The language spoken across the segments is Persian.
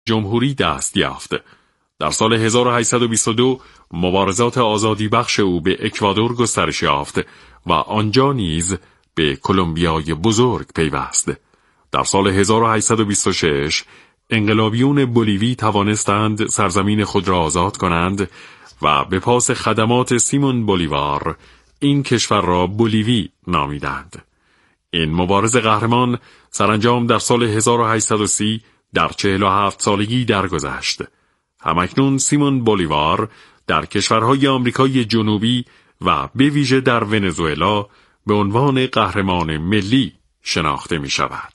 جمهوری دست یافت. در سال 1822 مبارزات آزادی بخش او به اکوادور گسترش یافت و آنجا نیز به کلمبیای بزرگ پیوست. در سال 1826 انقلابیون بولیوی توانستند سرزمین خود را آزاد کنند و به پاس خدمات سیمون بولیوار این کشور را بولیوی نامیدند. این مبارز قهرمان سرانجام در سال 1830 در 47 سالگی درگذشت. همکنون سیمون بولیوار در کشورهای آمریکای جنوبی و به ویژه در ونزوئلا به عنوان قهرمان ملی شناخته می شود.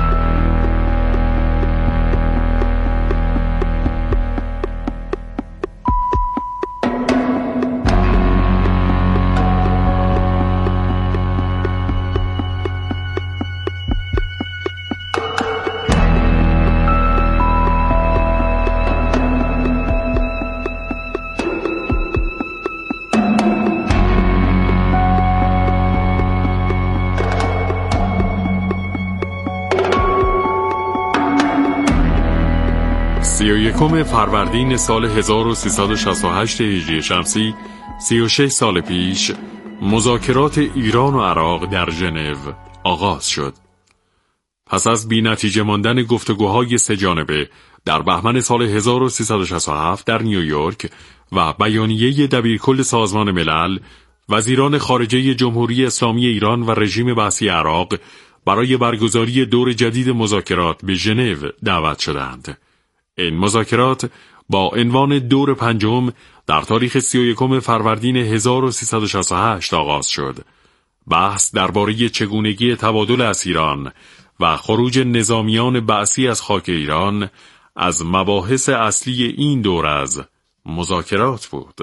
یکم فروردین سال 1368 هجری شمسی 36 سال پیش مذاکرات ایران و عراق در ژنو آغاز شد. پس از بی‌نتیجه ماندن گفتگوهای سه جانبه در بهمن سال 1367 در نیویورک و بیانیه دبیرکل سازمان ملل، وزیران خارجه جمهوری اسلامی ایران و رژیم بعثی عراق برای برگزاری دور جدید مذاکرات به ژنو دعوت شدند. این مذاکرات با عنوان دور پنجم در تاریخ 31 فروردین 1368 آغاز شد. بحث درباره چگونگی تبادل اسیران و خروج نظامیان بعثی از خاک ایران از مباحث اصلی این دور از مذاکرات بود.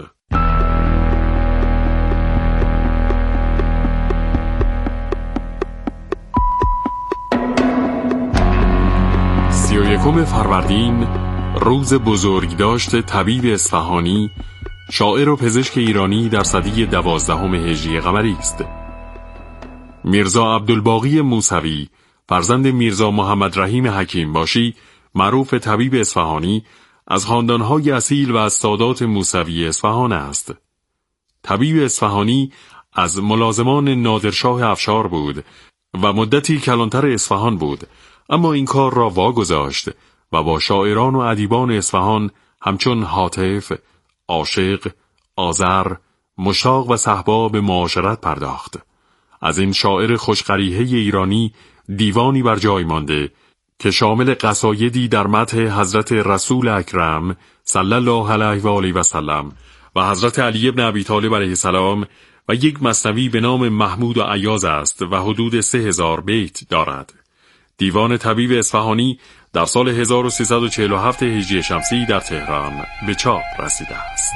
یکم فروردین روز بزرگداشت طبیب اصفهانی، شاعر و پزشک ایرانی در سده 12 هجری قمری است. میرزا عبدالباقی موسوی، فرزند میرزا محمد رحیم حکیم باشی، معروف طبیب اصفهانی، از خاندانهای اصیل و از سادات موسوی اصفهان است. طبیب اصفهانی از ملازمان نادرشاه افشار بود و مدتی کلانتر اصفهان بود، اما این کار را واگذاشت و با شاعران و ادیبان اصفهان همچون حاطف، عاشق، آذر، مشتاق و صهبا به معاشرت پرداخت. از این شاعر خوشقریحه ایرانی دیوانی بر جای مانده که شامل قصایدی در مدح حضرت رسول اکرم صلی الله علیه و آله و سلم و حضرت علی بن ابی طالب علیه السلام و یک مثنوی به نام محمود و عیاض است و حدود 3000 بیت دارد. دیوان طبیب اصفهانی در سال 1347 هجری شمسی در تهران به چاپ رسیده است.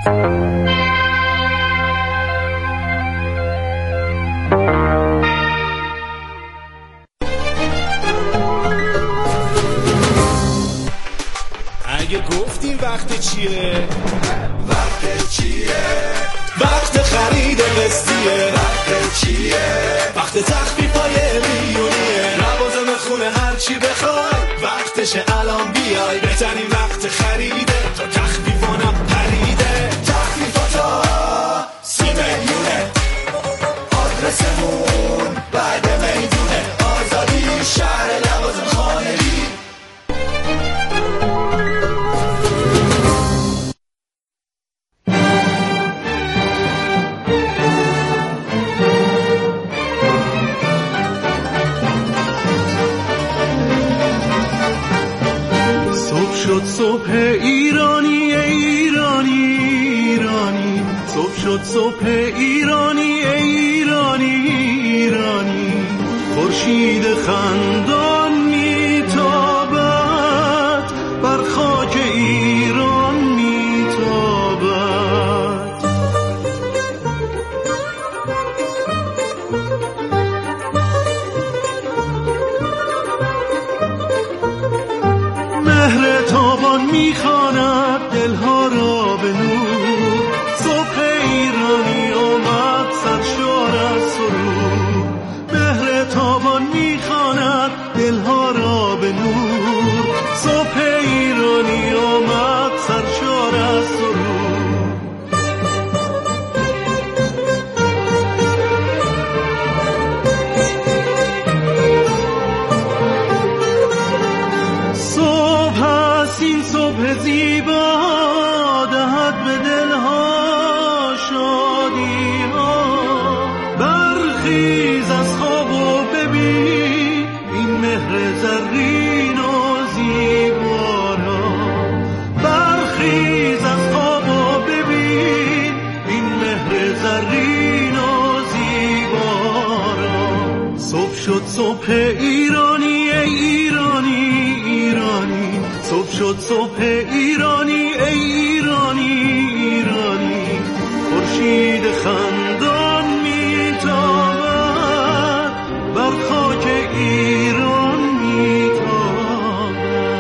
اگه گفتیم وقت چیه؟ وقت چیه؟ وقت خرید قسطیه. وقت چیه؟ وقت تخفیفای میلیونیه. لوازم خونه هر چی بخوای وقتشه الان بیای. بهترین وقت خریده تا تخفیفانم پریده. تخفیفاتا 30 میلیونه. آدرسمون بعد میدونه. آزادی شهر لوازم خانگی. صبح ایرانی ایرانی ایرانی، صبح شد صبح ایرانی ایرانی ایرانی، خورشید خندان میتابد بر خاک ایران میتابد. مهر تابان میخواند دلها را به نور، صبح ایرانی آمد سرشار از سرور. مهر تابان میخواند دلها صبح زیبا دهد به دلها شادی ها. برخیز از خواب و ببین این مهر زرین و زیبا را. برخیز از خواب و ببین این مهر زرین و زیبا را. صبح شد صبح ایرانی ای ایرانی ایرانی. صبح شد صبح ایرانی ای ایرانی ایرانی. خورشید خندان میتابد بر خاک ایران میتابد.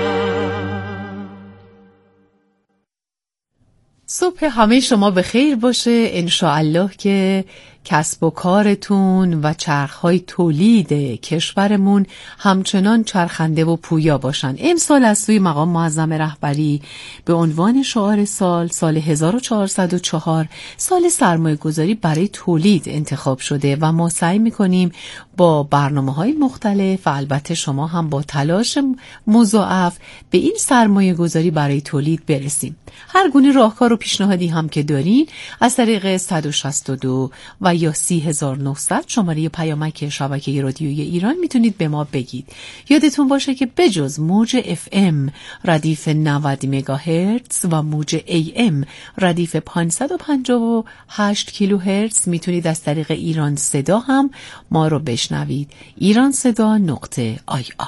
صبح همه شما به خیر باشه. انشاءالله که کسب و کارتون و چرخهای تولید کشورمون همچنان چرخنده و پویا باشن. امسال از سوی مقام معظم رهبری به عنوان شعار سال 1404 سال سرمایه گذاری برای تولید انتخاب شده و ما سعی میکنیم با برنامه‌های مختلف و البته شما هم با تلاش مضاعف به این سرمایه گذاری برای تولید برسیم. هر گونه راهکار و پیشنهادی هم که دارین از طریق 162 و یا 30900 شماره پیامک شبکه رادیویی ایران میتونید به ما بگید. یادتون باشه که بجز موج FM ردیف 90 مگاهرتز و موج AM ردیف 558 کیلوهرتز میتونید از طریق ایران صدا هم ما رو بشنوید. ایرانصدا.ir.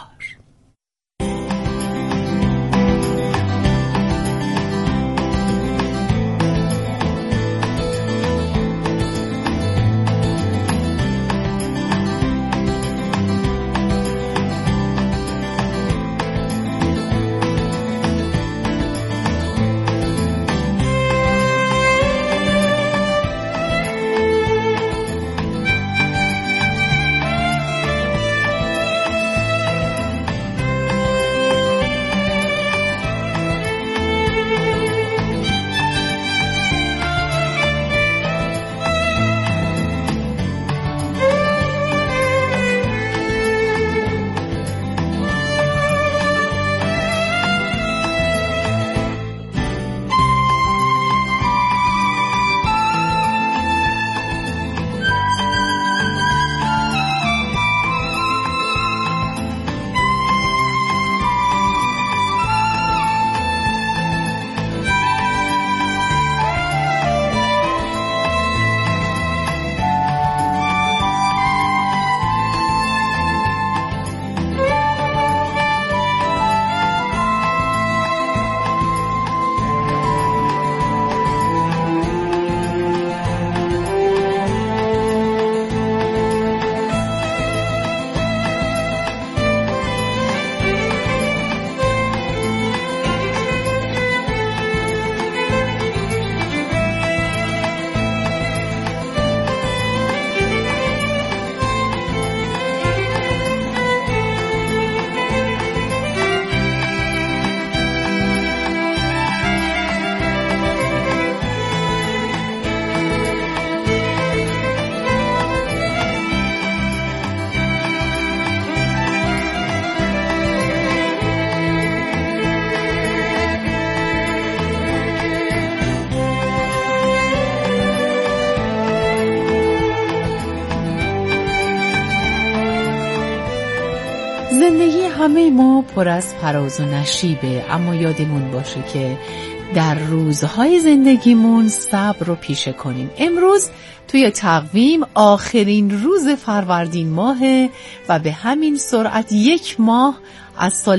زندگی همه ما پر از فراز و نشیبه، اما یادمون باشه که در روزهای زندگیمون صبر رو پیشه کنیم. امروز توی تقویم آخرین روز فروردین ماهه و به همین سرعت 1 ماه از سال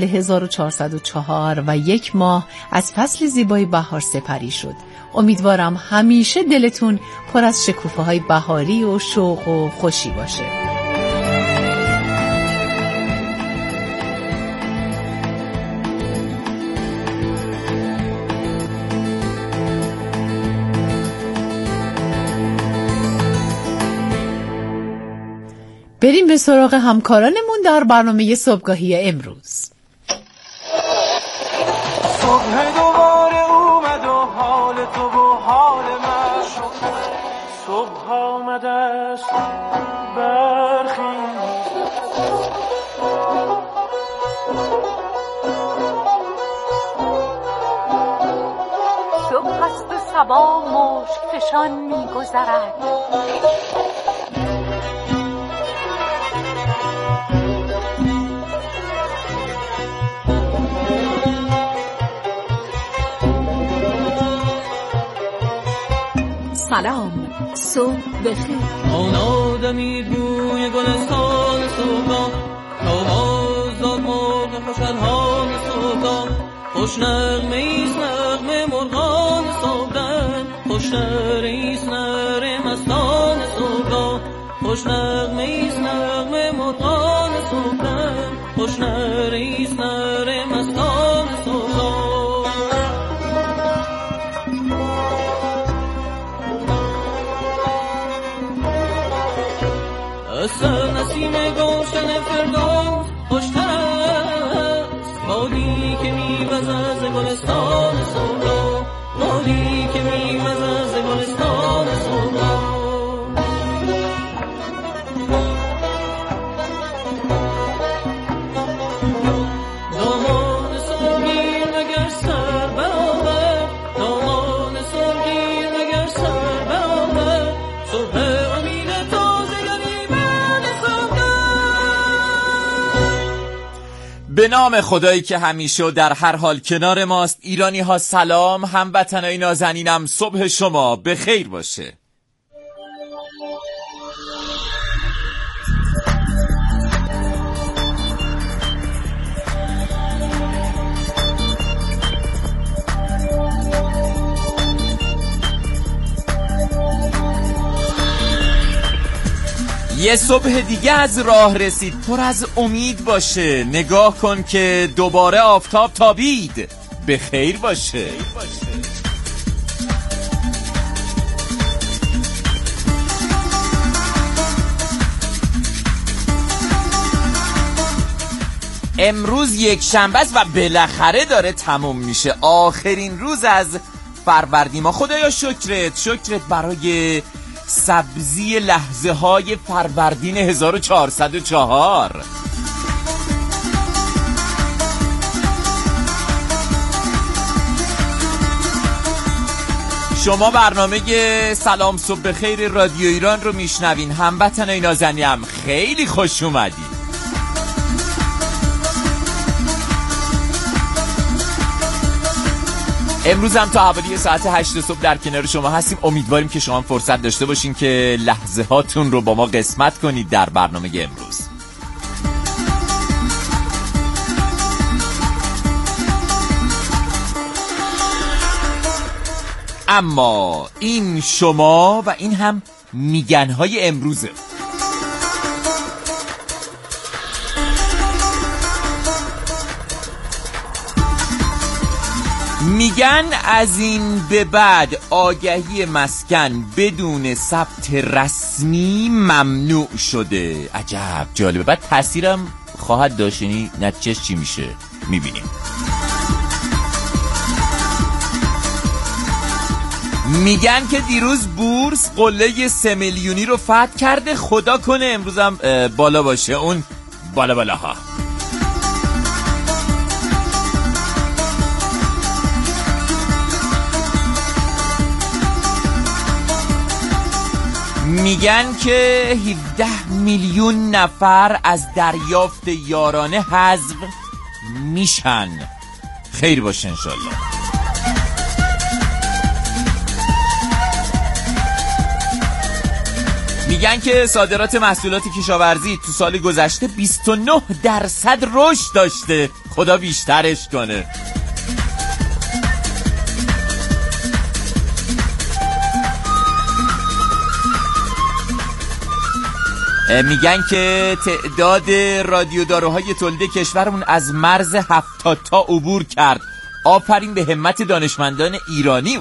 1404 و 1 ماه از فصل زیبای بهار سپری شد. امیدوارم همیشه دلتون پر از شکوفه‌های بهاری و شوق و خوشی باشه. بریم به سراغ همکارانمون در برنامه صبحگاهی امروز. صبح دوباره اومد و حال تو و حال من صبح آمده است برخیز صبا مشک فشان می‌گذرد. سلام، صبح بخیر. آن آدمی بوی گلستان صبح، آواز داد مرغ خوش الحان صبح، خوش نغمه ایست نغمه مرغان صبح، خوش نره ایست نره مستان صبح، خوش نغمه ایست نغمه مرغان صبح، خوش نره ایست نره مستان صبح. نسیم گلشن فردوس خوشتر است، بادی که میوزد از گلستان صبح، بادی که میوزد از گلستان صبح. دامان سرگیر مگر سر برآور، دامان سرگیر مگر سر برآور، صبح به نام خدایی که همیشه و در هر حال کنار ماست. ایرانی ها سلام، هموطنای نازنینم صبح شما به خیر باشه. یه صبح دیگه از راه رسید، پر از امید باشه. نگاه کن که دوباره آفتاب تابید، به خیر باشه. امروز یک شنبه است و بالاخره داره تموم میشه، آخرین روز از فروردین ما. خدایا شکرت برای سبزی لحظه های فروردین 1404. شما برنامه سلام صبح بخیر رادیو ایران رو میشنوین. هموطنای نازنینم خیلی خوش اومدید. امروز هم تا حوالی ساعت 8 صبح در کنار شما هستیم. امیدواریم که شما فرصت داشته باشین که لحظه هاتون رو با ما قسمت کنید در برنامه امروز. اما این شما و این هم میگنهای امروزه. میگن از این به بعد آگهی مسکن بدون ثبت رسمی ممنوع شده. عجب جالبه. بعد تاثیرم خواهد داشت، یعنی نتیجهش چی میشه میبینیم. میگن که دیروز بورس قله 3 میلیونی رو فتح کرده. خدا کنه امروزم بالا باشه، اون بالاها. میگن که 17 میلیون نفر از دریافت یارانه حذف میشن. خیر باشه انشالله. میگن که صادرات محصولات کشاورزی تو سال گذشته 29% رشد داشته. خدا بیشترش کنه. میگن که تعداد رادیوداروهای تولید کشورمون از مرز 70 تا عبور کرد. آفرین به همت دانشمندان ایرانی.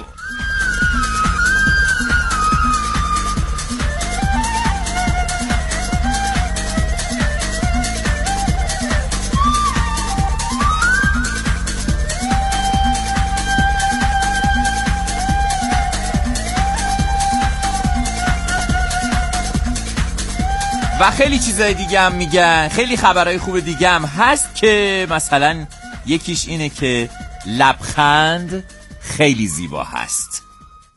و خیلی چیزای دیگه هم میگن. خیلی خبرهای خوب دیگه هم هست که مثلا یکیش اینه که لبخند خیلی زیبا هست.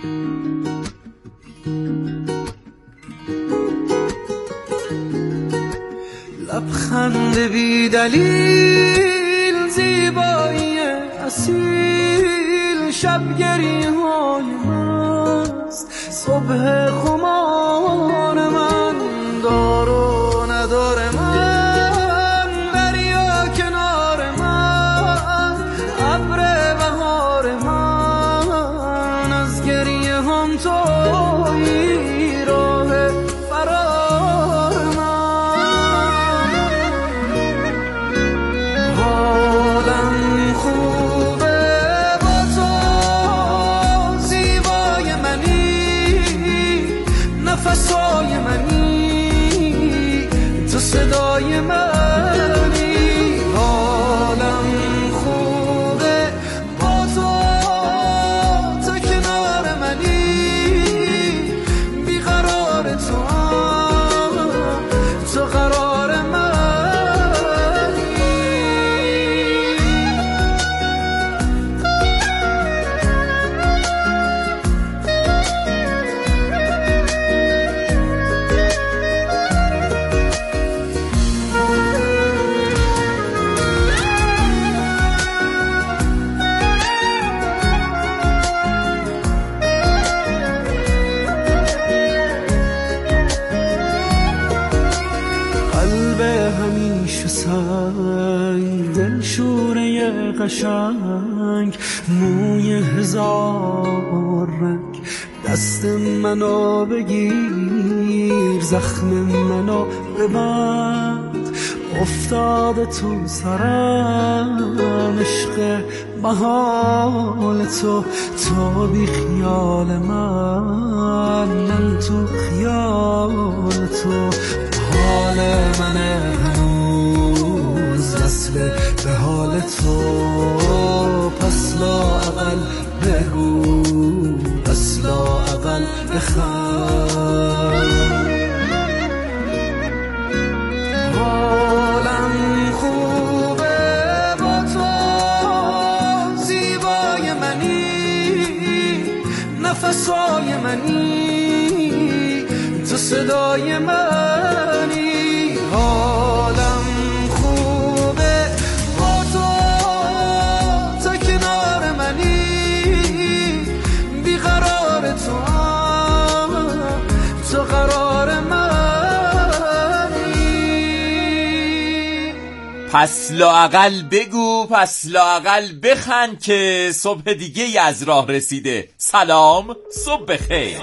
لبخند بی دلیل زیبایی اصیل شب گریه های مست صبح خمار من دار و ندار من دریا کنار من ابر بهار من از گریه هم تویی راه فرار من حالم خوبه با تو زیبای منی نفسای منی تو صدای منی حالم خوبه با تو کنار منی بیقرار تو قرار منی قلب همیشه سنگ دل شوره قشنگ موی هزار رنگ دست منو بگیر زخم منو ببند افتاده تو سرم عشق محال تو بی خیال من تو خیال تو حال من هنوز وصل به حال تو پس لااقل بگو پس لااقل بخند حالم خوبه با تو زیبای منی نفسای منی تو صدای منی حالم خوبه با تو کنار منی بیقرار تو قرار منی پس لااقل بگو پس لااقل بخند که صبح دیگه از راه رسیده. سلام صبح بخیر.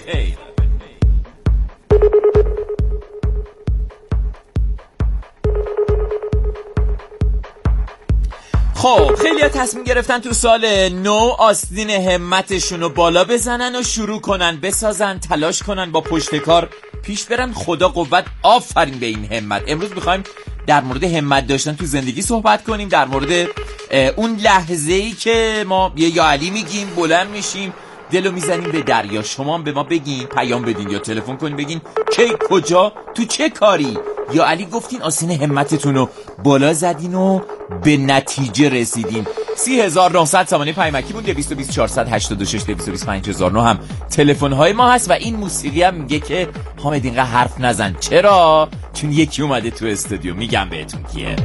خب خیلی ها تصمیم گرفتن تو سال نو آستین همتشون رو بالا بزنن و شروع کنن بسازن تلاش کنن با پشت کار پیش برن. خدا قوت، آفرین به این همت. امروز میخوایم در مورد همت داشتن تو زندگی صحبت کنیم، در مورد اون لحظه‌ای که ما یا علی میگیم بلند میشیم دلو میزنیم به دریا. شما هم به ما بگین، پیام بدین یا تلفن کنین بگین کی کجا تو چه کاری. یا علی گفتین آستین همتتون رو بالا زدین و به نتیجه رسیدین. 30900 سامانه پیمکی بود، 220 486 225009 هم تلفن های ما هست و این موسیقی هم میگه که حامد اینقدر حرف نزن. چرا؟ چون یکی اومده تو استودیو، میگم بهتون کیه.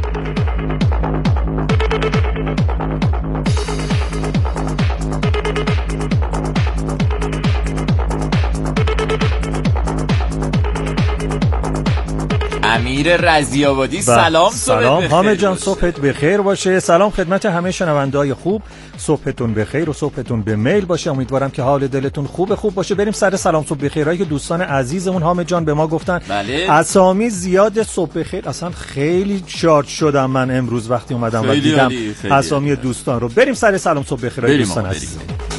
امیر رضی‌آبادی. سلام حامد جان، صبحت بخیر باشه. سلام خدمت همه شنونده‌های خوب، صبحتون بخیر و صبحتون به میل باشه. امیدوارم که حال دلتون خوب باشه. بریم سر سلام صبح بخیرایی که دوستان عزیزمون حامد جان به ما گفتن. بله. اسامی زیاد صبح بخیر. اصلا خیلی شارژ شدم من امروز وقتی اومدم و دیدم اسامی دوستان رو. بریم سر سلام صبح بخیرایی دوستان عزیز.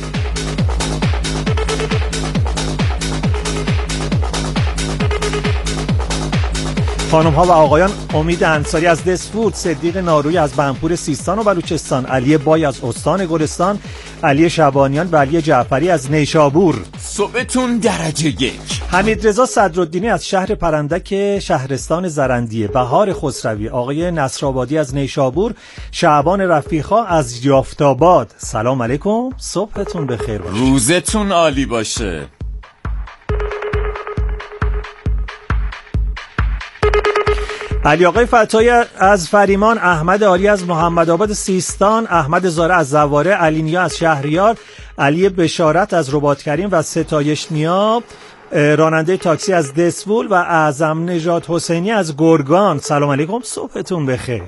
خانم ها و آقایان، امید انصاری از دسفود، صدیق ناروی از بنپور سیستان و بلوچستان، علی بای از استان گلستان، علی شعبانیان و علی جعفری از نیشابور. صبحتون درجه 1. حمیدرضا صدرالدینی از شهر پرندک شهرستان زرندیه، بهار خسروی، آقای نصرآبادی از نیشابور، شعبان رفیقا از یافت‌آباد. سلام علیکم، صبحتون بخیر باشه، روزتون عالی باشه. علی آقای فتایی از فریمان، احمد عالی از محمد آباد سیستان، احمد زاره از زواره، علی نیا از شهریار، علی بشارت از رباط کریم و ستایش نیا راننده تاکسی از دسفول و اعظم نژاد حسینی از گرگان. سلام علیکم، صبحتون بخیر.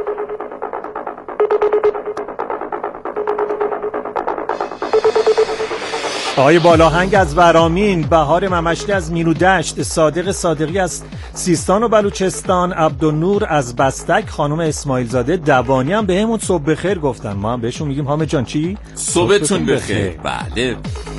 آقای بالاهنگ از ورامین، بهار ممشلی از مینودشت، صادق صادقی از سیستان و بلوچستان، عبدالنور از بستک، خانم اسماعیل زاده دوانی هم به همون صبح بخیر گفتن، ما هم بهشون میگیم حامد جان چی؟ صبحتون بخیر. بله.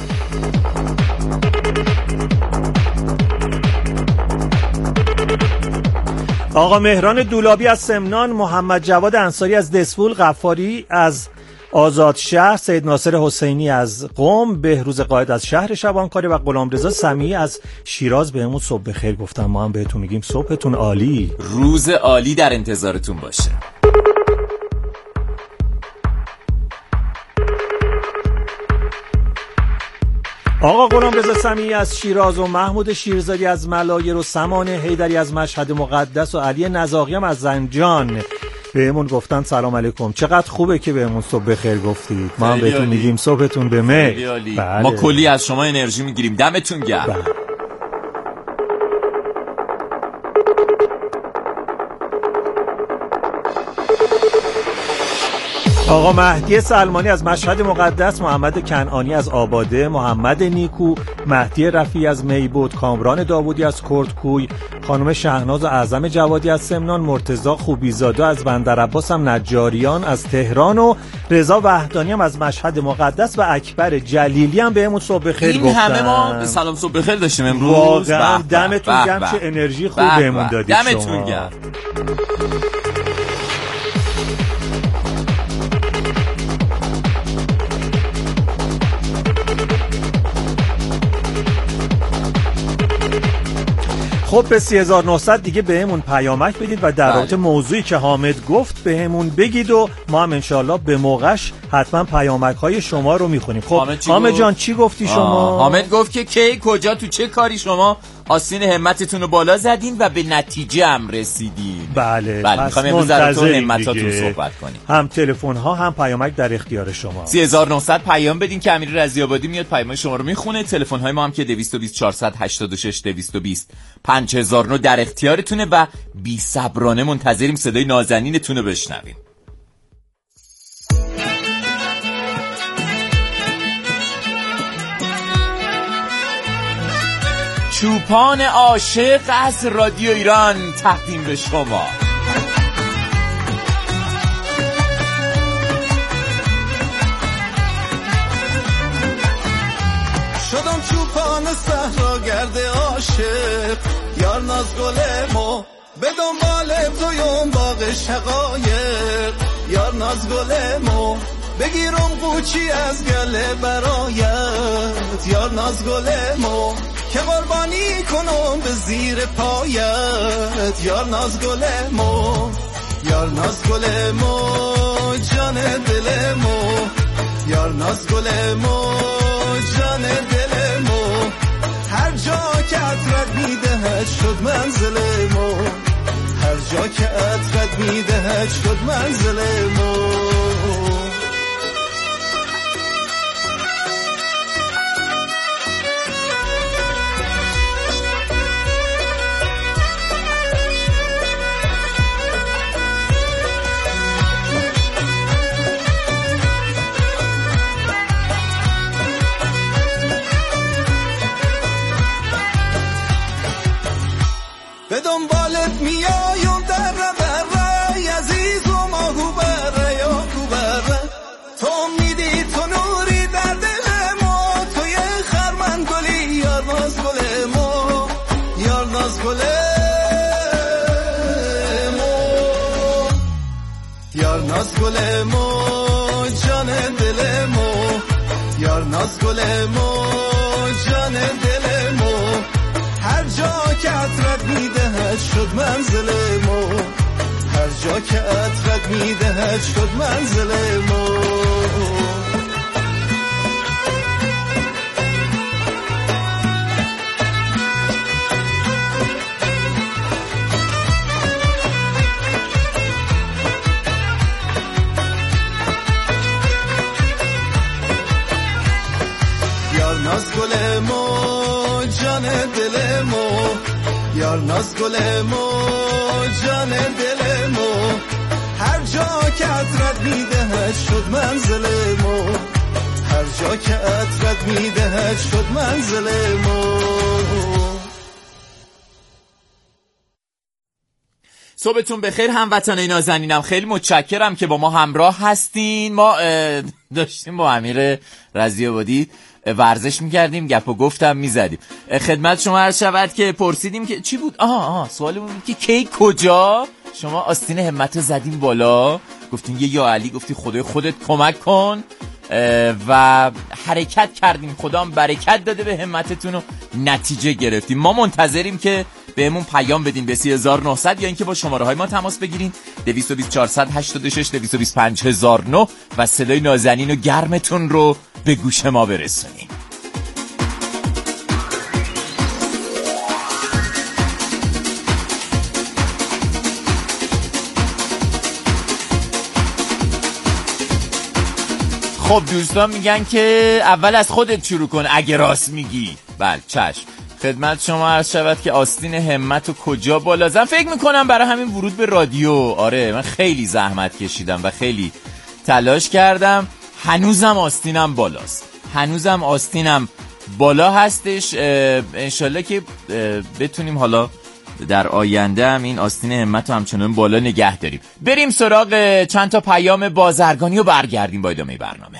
آقا مهران دولابی از سمنان، محمد جواد انصاری از دسفول، غفاری از آزاد شهر، سید ناصر حسینی از قم، بهروز قائد از شهر شبانکاری و غلامرضا سمیعی از شیراز بهمون صبح بخیر گفتن، ما هم بهتون میگیم صبحتون عالی، روز عالی در انتظارتون باشه. آقا غلامرضا سمیعی از شیراز و محمود شیرزادی از ملایر و سمان حیدری از مشهد مقدس و علی نزاقی هم از زنجان بهمون گفتن سلام علیکم. چقدر خوبه که بهمون صبح بخیر گفتید، ما هم بهتون میگیم صبحتون به میل. بله. ما کلی از شما انرژی میگیریم، دمتون گرم. بله. آقا مهدی سلمانی از مشهد مقدس، محمد کنعانی از آباده، محمد نیکو، مهدی رفیعی از میبود، کامران داوودی از کردکوی، خانم شهناز و اعظم جوادی از سمنان، مرتضی خوبیزاده از بندرعباس هم نجاریان از تهران و رضا وحدانی هم از مشهد مقدس و اکبر جلیلی هم بهمون صبح بخیر گفتن. این همه ما سلام صبح بخیر داشتیم امروز. واقعا دمتون گرم، چه انرژی خوب بهمون دادید شما. دمتون گرم. خب به 3900 دیگه بهمون پیامک بدید و در رابطه موضوعی که حامد گفت بهمون بگید و ما هم انشالله به موقعش حتما پیامک های شما رو میخونیم. خب حامد جان چی گفتی شما؟ حامد گفت که کی کجا تو چه کاری شما آستین همتتون رو بالا زدین و به نتیجه هم رسیدین. بله میخوام امروز در تو همتاتون صحبت کنیم. هم تلفن ها هم پیامک در اختیار شما. 3900 پیام بدین که امیر رضی آبادی میاد پیام شما رو میخونه. تلفن های ما هم که 220 486 220 5009 در اختیارتونه و بی صبرانه منتظریم صدای نازنینتون رو بشنویم. چوپان عاشق از رادیو ایران تقدیم به شما. شدم چوپان صحراگرد عاشق، یار ناز گلمو به دنبال تویم باغ شقایق، یار ناز گلمو بگیرم قوچی از گله برایت، یار ناز گلمو که قربانی کنم به زیر پایت، یار ناز گلمو، یار ناز گلمو جان دلمو، یار ناز گلمو جان دلمو، هر جا که عطرت میدهد شد منزلمو، هر جا که عطرت میدهد شد منزلمو. به دنبالت میایم در بره عزیزم آهو بره یا کو بره، تو میدی تو نوری در دل ما، توی خرمن گلی یار ناز گل ما، یار ناز گل ما، یار ناز گل ما جان دل ما، یار ناز گل ما جان دل ما، جا که عطرت میدهد شد منزل ما، هر جا که عطرت میدهد شد منزل ما. یار ناز گل ما جان دل ما، یار ناز گل ما جان دل ما، هر جا که عطرت میدهد شد منزل ما، هر جا که عطرت میدهد شد منزل ما. صبحتون بخیر هموطنان نازنینم، خیلی متشکرم که با ما همراه هستین. ما داشتیم با امیر رضی‌آبادی ورزش میکردیم، گپ و گفتم میزدیم. خدمت شما عرض شود که پرسیدیم که چی بود؟ سوالمون بود که کی کجا شما آستین همت رو زدیم بالا، گفتیم یا علی، گفتی خدای خودت کمک کن و حرکت کردیم، خدا هم برکت داده به همتتون و نتیجه گرفتیم. ما منتظریم که بهمون پیام بدین به 3900 یا اینکه با شماره های ما تماس بگیرین 220 486 225 1009 و صدای نازنین و گرمتون رو به گوش ما برسونین. خب دوستان میگن که اول از خودت شروع کن اگه راست میگی. بله چشم. خدمت شما عرض شود که آستین همت و کجا بالا زدم. فکر میکنم برای همین ورود به رادیو، آره من خیلی زحمت کشیدم و خیلی تلاش کردم. هنوزم آستینم بالاست، هنوزم آستینم بالا هستش. انشالله که بتونیم حالا در آینده هم این آستین همت رو همچنان بالا نگه داریم. بریم سراغ چند تا پیام بازرگانی و برگردیم با ادامه برنامه.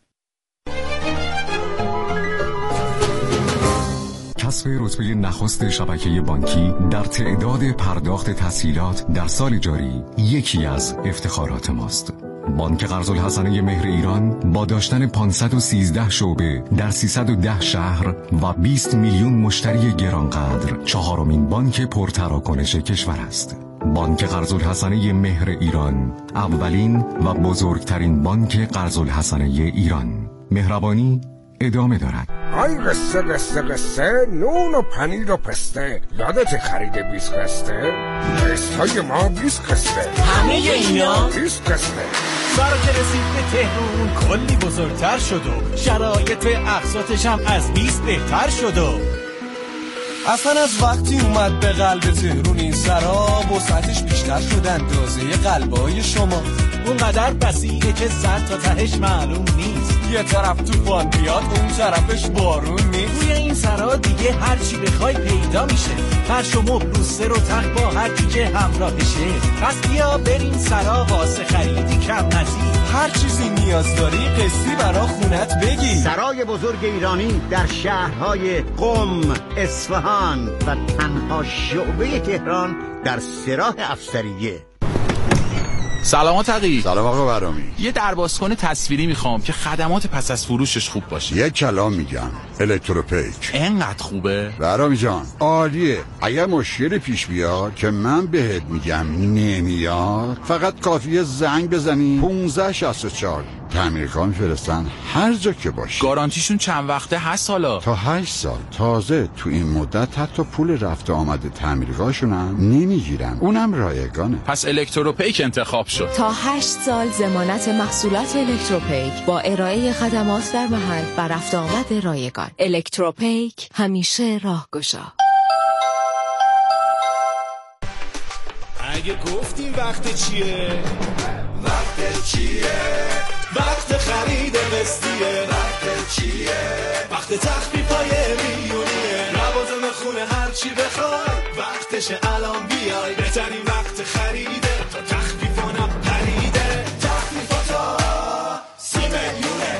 کسب رتبه نخست شبکه بانکی در تعداد پرداخت تسهیلات در سال جاری یکی از افتخارات ماست. بانک قرض‌الحسنه مهر ایران با داشتن 513 شعبه در 310 شهر و 20 میلیون مشتری گرانقدر چهارمین بانک پرتراکنش کشور است. بانک قرض‌الحسنه مهر ایران، اولین و بزرگترین بانک قرض‌الحسنه ایران. مهربانی ادامه دارد. آی قصه قصه قصه، نون و پنیر و پسته، یادت خرید 20 قسطه؟ قسطای ما 20 قسطه، همه اینا 20 قسطه. سارا که رسید به تهرون کلی بزرگتر شد و شرایط اقساطش هم از 20 بهتر شد و اصلا از وقتی اومد به قلب تهرون این سراب وسعتش بیشتر شد اندازه قلبای شما. اونقدر بسیعه که زد تا تهش معلوم نیست، یه طرف طوفان بیاد اون طرفش بارون نیست. روی این سرا دیگه هر چی بخوای پیدا میشه، فرش و مبل و سر و تخت با هر کی که همراهشه. پس بیا بریم سرا واسه خریدی کم نزید، هر چیزی نیاز داری قسطی برا خونت بگی. سرای بزرگ ایرانی در شهرهای قم، اصفهان و تنها شعبه تهران در سراح افسریه. سلام تقی. سلام آقا برامی. یه دربازکن تصویری میخوام که خدمات پس از فروشش خوب باشه. یه کلام میگم الکتروپیک. اینقدر خوبه؟ برامی جان عالیه. اگر مشکلی پیش بیاد که من بهت میگم نمیاد، فقط کافیه زنگ بزنی 1564 تعمیرکار میفرستن هر جا که باشه. گارانتیشون چند وقته هست حالا؟ تا 8 سال. تازه تو این مدت حتی پول رفت آمده تعمیرگاهشون هم نمیگیرن، اونم رایگانه. پس الکتروپیک انتخاب شد. تا 8 سال ضمانت محصولات الکتروپیک با ارائه خدمات در محل و رفت آمد رایگان. الکتروپیک همیشه راهگشا. اگه گفتیم وقت چیه؟ وقت چیه؟ وقت خرید قسطیه. وقت چیه؟ وقت تخفیفای میلیونیه. لوازم خونه هر چی بخوای وقتشه الان بیای. بهترین وقت خریده تا تخفیفانم پریده. تخفیفاتا 30 میلیونه.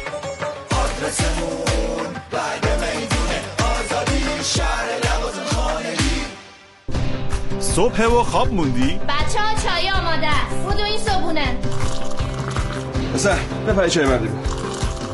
آدرسمون بعد میدونه. آزادی شهر لوازم خانگی. صبح و خواب موندی؟ بچه ها چای آماده است. بودو این صبونه بسه بپری چای من دیگه.